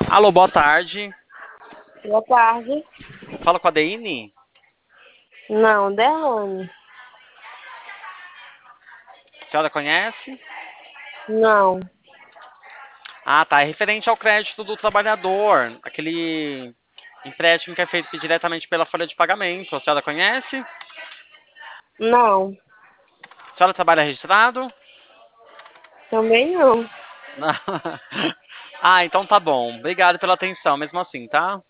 Alô, boa tarde. Boa tarde. Fala com a Deine. Não, Derrame. A senhora conhece? Não. Ah, tá. É referente ao crédito do trabalhador. Aquele empréstimo que é feito diretamente pela folha de pagamento. A senhora conhece? Não. A senhora trabalha registrado? Também não. Ah, então tá bom. Obrigado pela atenção, mesmo assim, tá?